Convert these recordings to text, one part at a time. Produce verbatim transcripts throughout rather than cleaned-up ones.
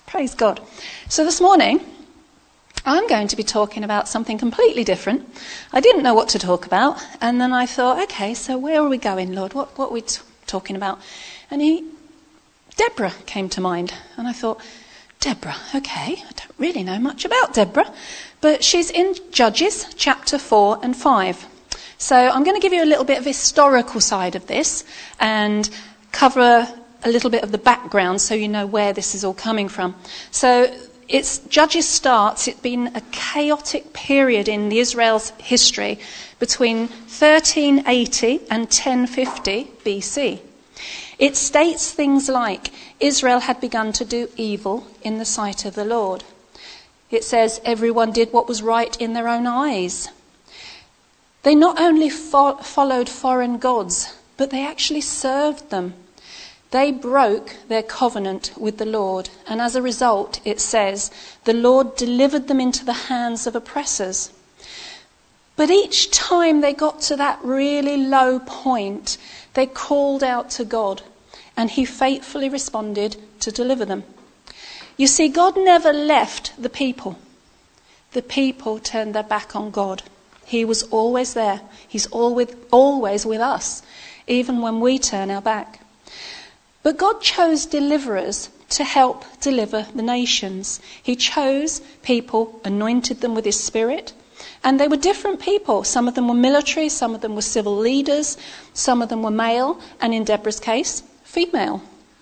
Praise God. So this morning, I'm going to be talking about something completely different. I didn't know what to talk about, and then I thought, okay, so where are we going, Lord? What, what are we t- talking about? And he, Deborah came to mind, and I thought, Deborah, okay, I don't really know much about Deborah, but she's in Judges chapter four and five. So I'm going to give you a little bit of historical side of this and cover a little bit of the background so you know where this is all coming from. So it's Judges starts, it's been a chaotic period in Israel's history between thirteen eighty and ten fifty B C. It states things like Israel had begun to do evil in the sight of the Lord. It says everyone did what was right in their own eyes. They not only fo- followed foreign gods, but they actually served them. They broke their covenant with the Lord, and as a result, it says, the Lord delivered them into the hands of oppressors. But each time they got to that really low point, they called out to God, and he faithfully responded to deliver them. You see, God never left the people. The people turned their back on God. He was always there. He's always, always with us, even when we turn our back. But God chose deliverers to help deliver the nations. He chose people, anointed them with his spirit, and they were different people. Some of them were military, some of them were civil leaders, some of them were male, and in Deborah's case, female.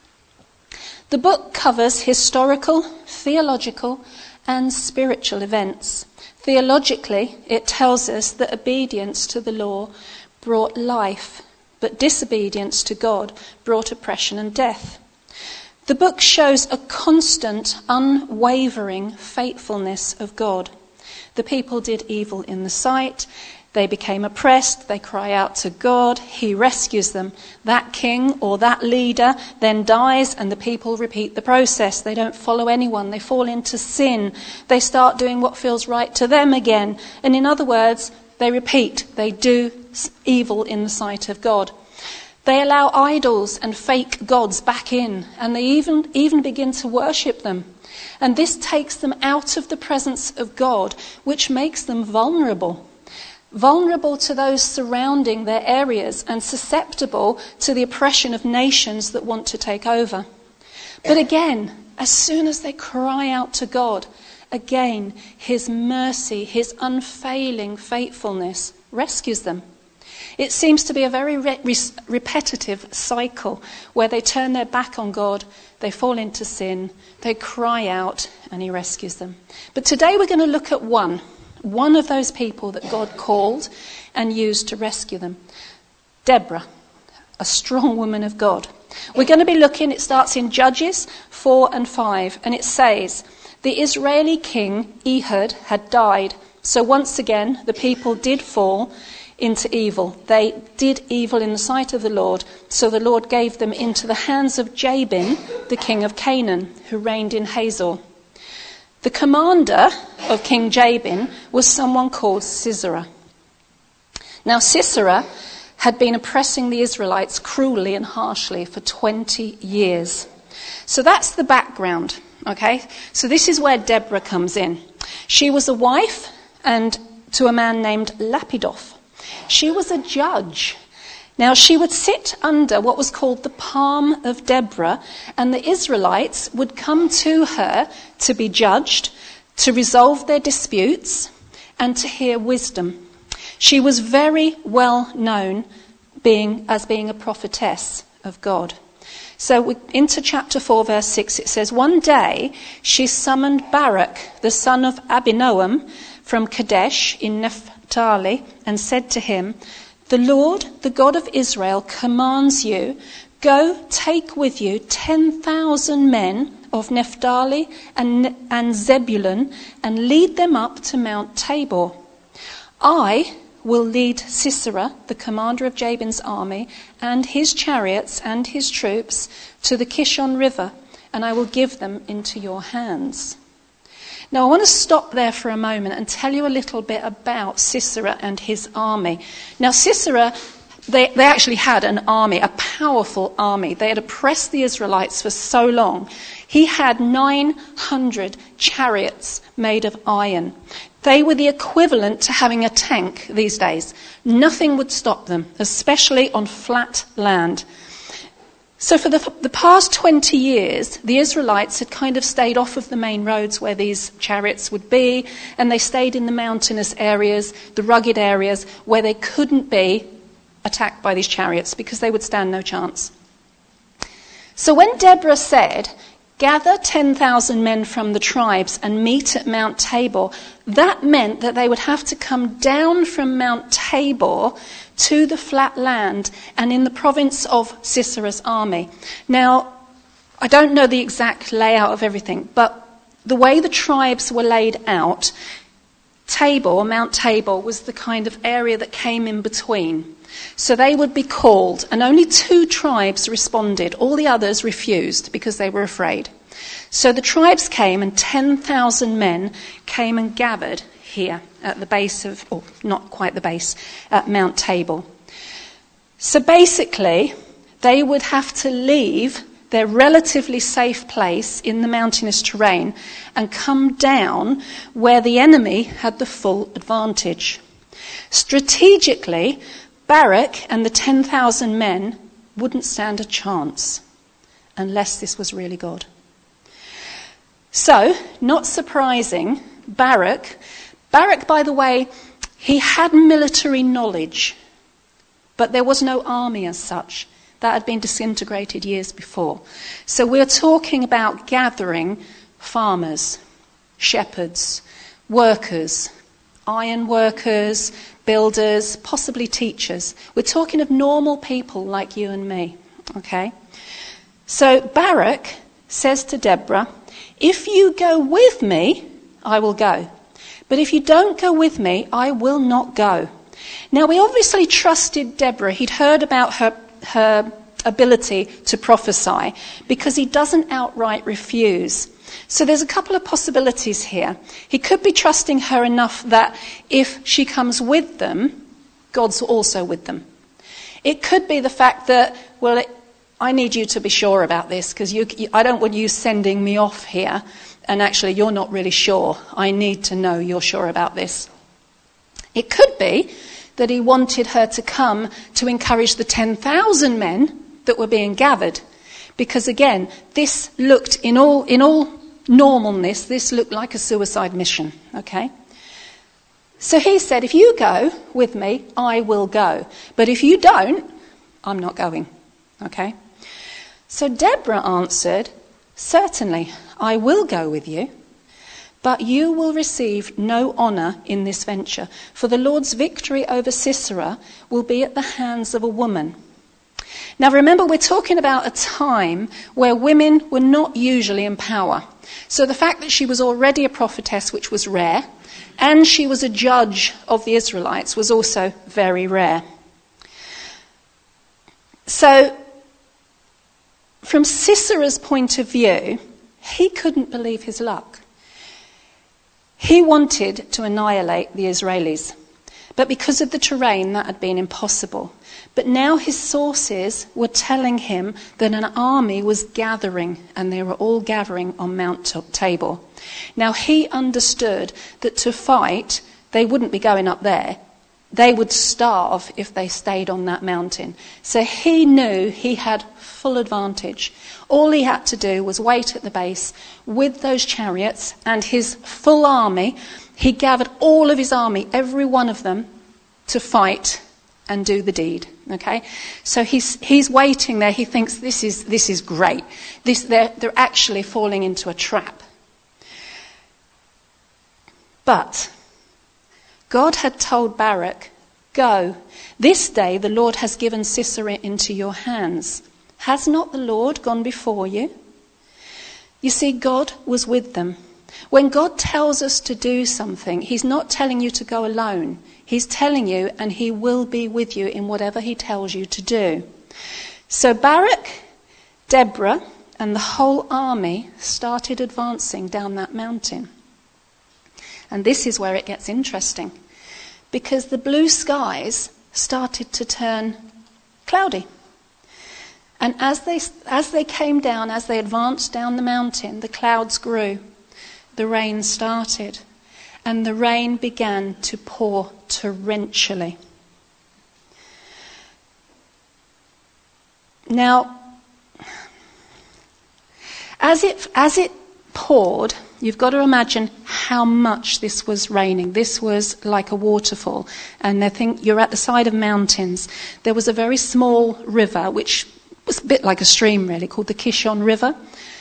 The book covers historical, theological, and spiritual events. Theologically, it tells us that obedience to the law brought life, but disobedience to God brought oppression and death. The book shows a constant, unwavering faithfulness of God. The people did evil in the sight. They became oppressed. They cry out to God. He rescues them. That king or that leader then dies, and the people repeat the process. They don't follow anyone. They fall into sin. They start doing what feels right to them again. And in other words, they repeat. They do evil in the sight of God. They allow idols and fake gods back in, and they even, even begin to worship them. And this takes them out of the presence of God, which makes them vulnerable. Vulnerable to those surrounding their areas and susceptible to the oppression of nations that want to take over. But again, as soon as they cry out to God, again, his mercy, his unfailing faithfulness rescues them. It seems to be a very re- re- repetitive cycle where they turn their back on God, they fall into sin, they cry out, and he rescues them. But today we're going to look at one, one of those people that God called and used to rescue them. Deborah, a strong woman of God. We're going to be looking, it starts in Judges four and five, and it says, the Israeli king Ehud had died, so once again the people did fall into evil. They did evil in the sight of the Lord, so the Lord gave them into the hands of Jabin, the king of Canaan, who reigned in Hazor. The commander of King Jabin was someone called Sisera. Now Sisera had been oppressing the Israelites cruelly and harshly for twenty years. So that's the background, okay? So this is where Deborah comes in. She was a wife and to a man named Lapidoth. She was a judge. Now, she would sit under what was called the palm of Deborah, and the Israelites would come to her to be judged, to resolve their disputes, and to hear wisdom. She was very well known being, as being a prophetess of God. So we, into chapter four, verse six, it says, one day she summoned Barak, the son of Abinoam, from Kadesh in Naphtali, and said to him, the Lord, the God of Israel, commands you, go take with you ten thousand men of Naphtali and, and Zebulun and lead them up to Mount Tabor. I will lead Sisera, the commander of Jabin's army, and his chariots and his troops to the Kishon River, and I will give them into your hands. Now, I want to stop there for a moment and tell you a little bit about Sisera and his army. Now, Sisera They, they actually had an army, a powerful army. They had oppressed the Israelites for so long. He had nine hundred chariots made of iron. They were the equivalent to having a tank these days. Nothing would stop them, especially on flat land. So for the, the past twenty years, the Israelites had kind of stayed off of the main roads where these chariots would be, and they stayed in the mountainous areas, the rugged areas, where they couldn't be attacked by these chariots because they would stand no chance. So when Deborah said, gather ten thousand men from the tribes and meet at Mount Tabor, that meant that they would have to come down from Mount Tabor to the flat land and in the province of Sisera's army. Now, I don't know the exact layout of everything, but the way the tribes were laid out, Tabor, Mount Tabor, was the kind of area that came in between. So they would be called, and only two tribes responded. All the others refused because they were afraid. So the tribes came, and ten thousand men came and gathered here at the base of, or not quite the base, at Mount Tabor. So basically, they would have to leave their relatively safe place in the mountainous terrain and come down where the enemy had the full advantage. Strategically, Barak and the ten thousand men wouldn't stand a chance unless this was really God. So, not surprising, Barak, Barak, by the way, he had military knowledge, but there was no army as such. That had been disintegrated years before. So we're talking about gathering farmers, shepherds, workers, iron workers, builders, possibly teachers. We're talking of normal people like you and me, okay? So Barak says to Deborah, if you go with me, I will go. But if you don't go with me, I will not go. Now, we obviously trusted Deborah. He'd heard about her, her ability to prophesy because he doesn't outright refuse. So there's a couple of possibilities here. He could be trusting her enough that if she comes with them, God's also with them. It could be the fact that, well, it, I need you to be sure about this because you, you, I don't want you sending me off here and actually you're not really sure. I need to know you're sure about this. It could be that he wanted her to come to encourage the ten thousand men that were being gathered. Because again, this looked, in all in all normalness, this looked like a suicide mission, okay? So he said, if you go with me, I will go. But if you don't, I'm not going, okay? So Deborah answered, certainly, I will go with you. But you will receive no honour in this venture, for the Lord's victory over Sisera will be at the hands of a woman. Now remember, we're talking about a time where women were not usually in power. So the fact that she was already a prophetess, which was rare, and she was a judge of the Israelites was also very rare. So from Sisera's point of view, he couldn't believe his luck. He wanted to annihilate the Israelis, but because of the terrain, that had been impossible. But now his sources were telling him that an army was gathering, and they were all gathering on Mount Tabor. Now he understood that to fight, they wouldn't be going up there. They would starve if they stayed on that mountain. So he knew he had full advantage. All he had to do was wait at the base with those chariots and his full army. He gathered all of his army, every one of them, to fight and do the deed. Okay, so he's he's waiting there. He thinks this is this is great. This they're they're actually falling into a trap. But God had told Barak, go. This day the Lord has given Sisera into your hands. Has not the Lord gone before you? You see, God was with them. When God tells us to do something, he's not telling you to go alone. He's telling you, and he will be with you in whatever he tells you to do. So Barak, Deborah, and the whole army started advancing down that mountain. And this is where it gets interesting. Because the blue skies started to turn cloudy. And as they, as they came down, as they advanced down the mountain, the clouds grew, the rain started, and the rain began to pour torrentially. Now, as it, as it poured, you've got to imagine how much this was raining. This was like a waterfall. And I think you're at the side of mountains. There was a very small river, which was a bit like a stream really, called the Kishon River.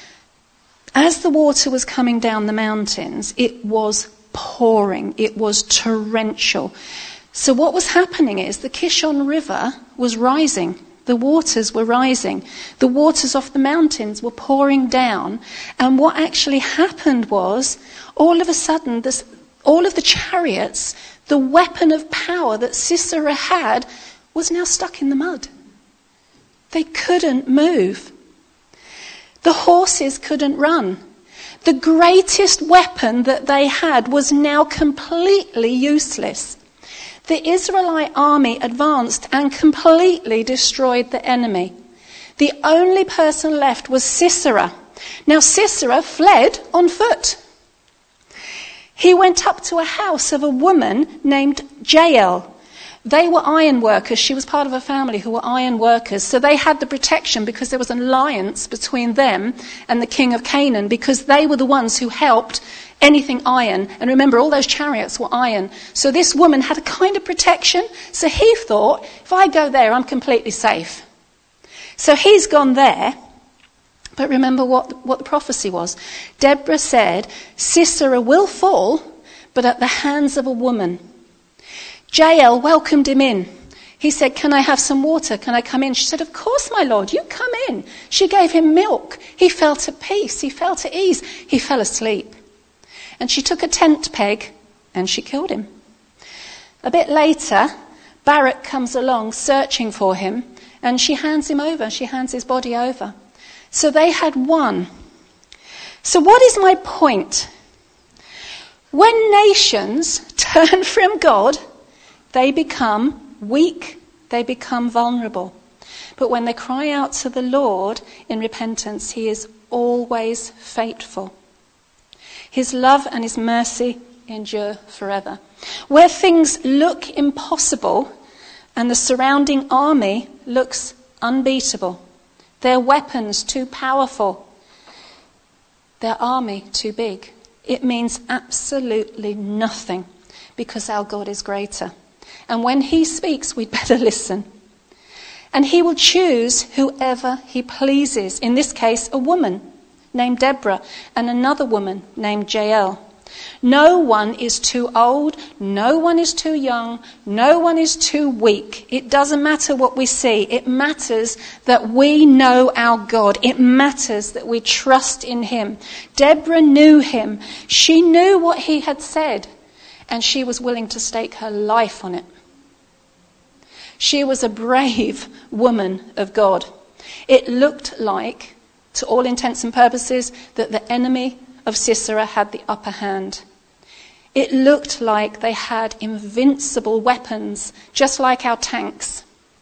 As the water was coming down the mountains, it was pouring. It was torrential. So what was happening is the Kishon River was rising. The waters were rising. The waters off the mountains were pouring down. And what actually happened was, all of a sudden, this, all of the chariots, the weapon of power that Sisera had, was now stuck in the mud. They couldn't move. The horses couldn't run. The greatest weapon that they had was now completely useless. The Israelite army advanced and completely destroyed the enemy. The only person left was Sisera. Now Sisera fled on foot. He went up to a house of a woman named Jael. They were iron workers. She was part of a family who were iron workers. So they had the protection because there was an alliance between them and the king of Canaan, because they were the ones who helped anything iron. And remember, all those chariots were iron. So this woman had a kind of protection. So he thought, if I go there, I'm completely safe. So he's gone there. But remember what, what the prophecy was. Deborah said, Sisera will fall, but at the hands of a woman. Jael welcomed him in. He said, can I have some water? Can I come in? She said, of course, my lord, you come in. She gave him milk. He felt at peace. He felt at ease. He fell asleep. And she took a tent peg and she killed him. A bit later, Barak comes along searching for him, and she hands him over. She hands his body over. So they had won. So what is my point? When nations turn from God, they become weak, they become vulnerable. But when they cry out to the Lord in repentance, he is always faithful. His love and his mercy endure forever. Where things look impossible and the surrounding army looks unbeatable, their weapons too powerful, their army too big, it means absolutely nothing, because our God is greater. And when he speaks, we'd better listen. And he will choose whoever he pleases. In this case, a woman named Deborah and another woman named Jael. No one is too old. No one is too young. No one is too weak. It doesn't matter what we see. It matters that we know our God. It matters that we trust in him. Deborah knew him. She knew what he had said, and she was willing to stake her life on it. She was a brave woman of God. It looked like, to all intents and purposes, that the enemy of Sisera had the upper hand. It looked like they had invincible weapons, just like our tanks.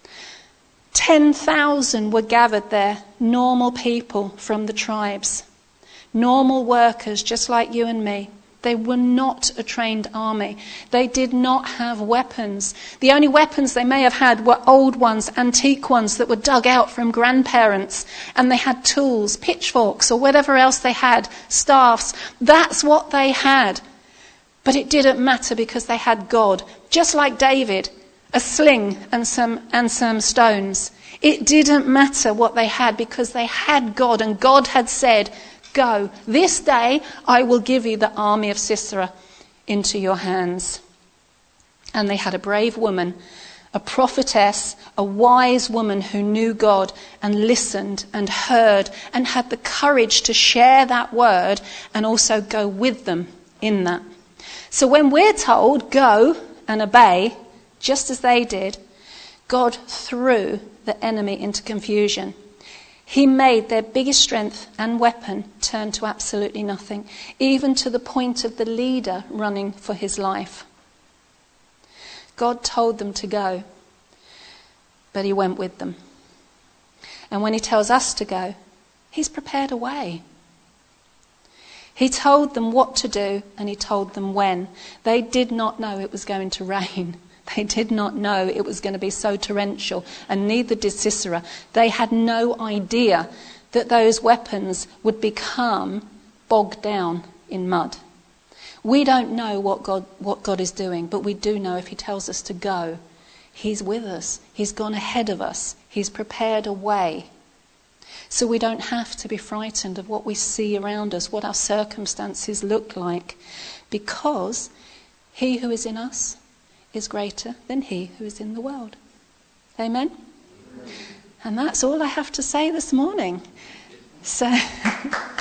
Ten thousand were gathered there, normal people from the tribes. Normal workers, just like you and me. They were not a trained army. They did not have weapons. The only weapons they may have had were old ones, antique ones that were dug out from grandparents. And they had tools, pitchforks or whatever else they had, staffs. That's what they had. But it didn't matter because they had God. Just like David, a sling and some, and some stones. It didn't matter what they had because they had God, and God had said, go, this day I will give you the army of Sisera into your hands. And they had a brave woman, a prophetess, a wise woman who knew God and listened and heard and had the courage to share that word and also go with them in that. So when we're told go and obey, just as they did, God threw the enemy into confusion. He made their biggest strength and weapon turn to absolutely nothing, even to the point of the leader running for his life. God told them to go. but he went with them. And when he tells us to go, he's prepared a way. He told them what to do, and he told them when. They did not know it was going to rain. They did not know it was going to be so torrential, and neither did Sisera. They had no idea that those weapons would become bogged down in mud. We don't know what God, what God is doing, but we do know if he tells us to go, he's with us. He's gone ahead of us. He's prepared a way. So we don't have to be frightened of what we see around us, what our circumstances look like, because he who is in us is greater than he who is in the world. Amen? Amen. And that's all I have to say this morning. So...